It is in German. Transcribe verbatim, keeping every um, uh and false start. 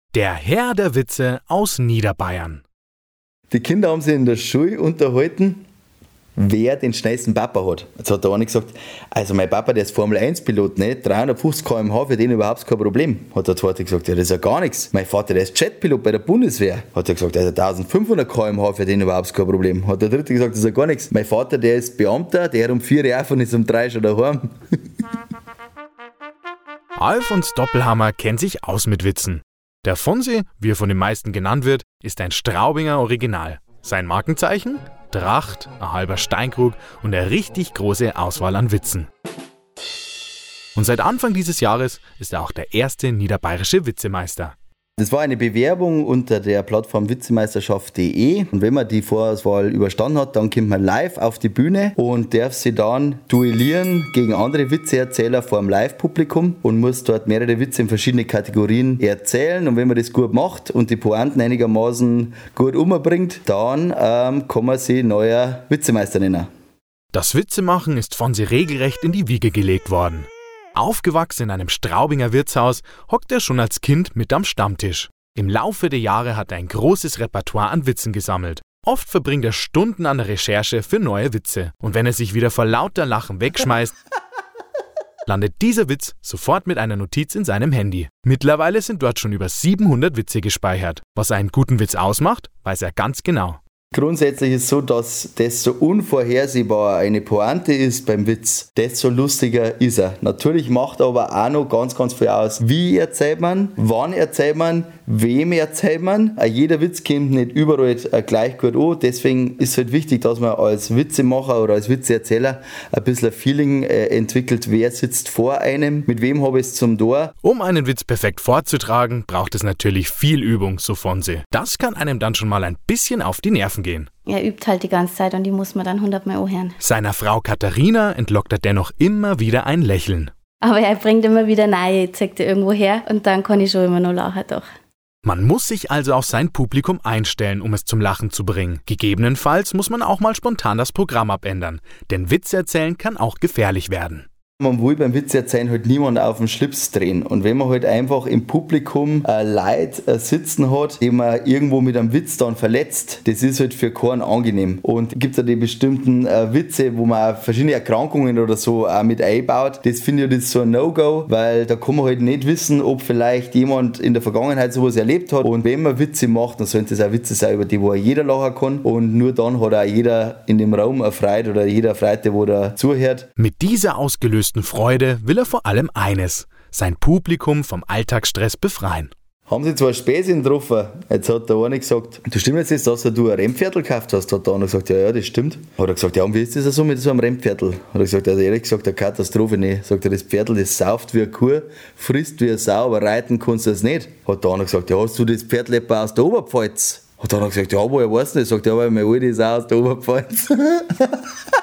Der Herr der Witze aus Niederbayern. Die Kinder haben sich in der Schule unterhalten, wer den schnellsten Papa hat. Jetzt hat der eine gesagt, also mein Papa, der ist Formel eins Pilot, ne? dreihundertfünfzig Kilometer pro Stunde, für den überhaupt kein Problem. Hat der zweite gesagt, ja, das ist ja gar nichts. Mein Vater, der ist Jetpilot bei der Bundeswehr. Hat er gesagt, also eintausendfünfhundert Kilometer pro Stunde, für den überhaupt kein Problem. Hat der dritte gesagt, das ist ja gar nichts. Mein Vater, der ist Beamter, der hat um vier Uhr auf und ist um drei schon daheim. Alfons Doppelhammer kennt sich aus mit Witzen. Der Fonsi, wie er von den meisten genannt wird, ist ein Straubinger Original. Sein Markenzeichen? Tracht, ein halber Steinkrug und eine richtig große Auswahl an Witzen. Und seit Anfang dieses Jahres ist er auch der erste niederbayerische Witzemeister. Das war eine Bewerbung unter der Plattform witzemeisterschaft punkt de und wenn man die Vorauswahl überstanden hat, dann kommt man live auf die Bühne und darf sich dann duellieren gegen andere Witzeerzähler vor einem Live-Publikum und muss dort mehrere Witze in verschiedene Kategorien erzählen und wenn man das gut macht und die Pointen einigermaßen gut umbringt, dann ähm, kann man sich neuer Witzemeister nennen. Das Witzemachen ist von sie regelrecht in die Wiege gelegt worden. Aufgewachsen in einem Straubinger Wirtshaus, hockt er schon als Kind mit am Stammtisch. Im Laufe der Jahre hat er ein großes Repertoire an Witzen gesammelt. Oft verbringt er Stunden an der Recherche für neue Witze. Und wenn er sich wieder vor lauter Lachen wegschmeißt, landet dieser Witz sofort mit einer Notiz in seinem Handy. Mittlerweile sind dort schon über siebenhundert Witze gespeichert. Was einen guten Witz ausmacht, weiß er ganz genau. Grundsätzlich ist es so, dass desto unvorhersehbarer eine Pointe ist beim Witz, desto lustiger ist er. Natürlich macht aber auch noch ganz, ganz viel aus. Wie erzählt man, wann erzählt man, wem erzählt man. Auch jeder Witz kommt nicht überall gleich gut an. Deswegen ist es halt wichtig, dass man als Witzemacher oder als Witzeerzähler ein bisschen ein Feeling äh, entwickelt, wer sitzt vor einem, mit wem habe ich es zum Tor. Um einen Witz perfekt vorzutragen, braucht es natürlich viel Übung, so von sie. Das kann einem dann schon mal ein bisschen auf die Nerven gehen. Er übt halt die ganze Zeit und die muss man dann hundertmal anhören. Seiner Frau Katharina entlockt er dennoch immer wieder ein Lächeln. Aber er bringt immer wieder neue Effekte irgendwo her und dann kann ich schon immer noch lachen, doch. Man muss sich also auf sein Publikum einstellen, um es zum Lachen zu bringen. Gegebenenfalls muss man auch mal spontan das Programm abändern, denn Witz erzählen kann auch gefährlich werden. Man will beim Witzeerzählen halt niemand auf den Schlips drehen. Und wenn man halt einfach im Publikum äh, Leute äh, sitzen hat, die man irgendwo mit einem Witz dann verletzt, das ist halt für keinen angenehm. Und es gibt ja die bestimmten äh, Witze, wo man auch verschiedene Erkrankungen oder so auch mit einbaut. Das finde ich, das ist so ein No-Go, weil da kann man halt nicht wissen, ob vielleicht jemand in der Vergangenheit sowas erlebt hat. Und wenn man Witze macht, dann sollten das auch Witze sein, über die wo jeder lachen kann. Und nur dann hat auch jeder in dem Raum erfreut oder jeder erfreut, der wo da zuhört. Mit dieser ausgelösten Freude will er vor allem eines: sein Publikum vom Alltagsstress befreien. Haben Sie zwar Späßchen getroffen, jetzt hat der eine gesagt, du stimmt jetzt, dass du ein Rennpferdl gekauft hast, hat der andere gesagt, ja, ja, das stimmt. Hat er gesagt, ja, und wie ist das so mit so einem Rennpferdl? Hat er gesagt, also ehrlich gesagt, eine Katastrophe, nicht. Sagt er, das Pferdl, das sauft wie eine Kuh, frisst wie eine Sau, aber reiten kannst du das nicht. Hat der andere gesagt, ja, hast du das Pferdl etwa aus der Oberpfalz? Hat der andere gesagt, ja, woher weißt du das? Sagt er, ja, weil mein Alter ist auch aus der Oberpfalz.